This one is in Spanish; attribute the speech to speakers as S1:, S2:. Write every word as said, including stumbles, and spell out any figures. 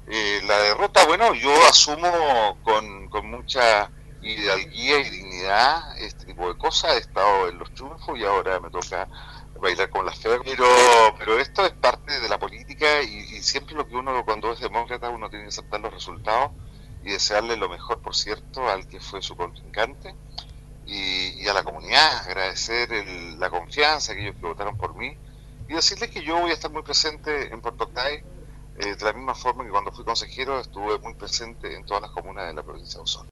S1: Eh, la derrota, bueno, yo asumo con, con mucha hidalguía y dignidad este tipo de cosas. He estado en los triunfos y ahora me toca bailar con las feas. Pero, pero esto es parte de la política y, y siempre lo que uno, cuando es demócrata, uno tiene que aceptar los resultados y desearle lo mejor, por cierto, al que fue su contrincante y, y a la comunidad, agradecer el, la confianza, aquellos que votaron por mí y decirles que yo voy a estar muy presente en Puerto Octay, eh, de la misma forma que cuando fui consejero estuve muy presente en todas las comunas de la provincia de Osorno.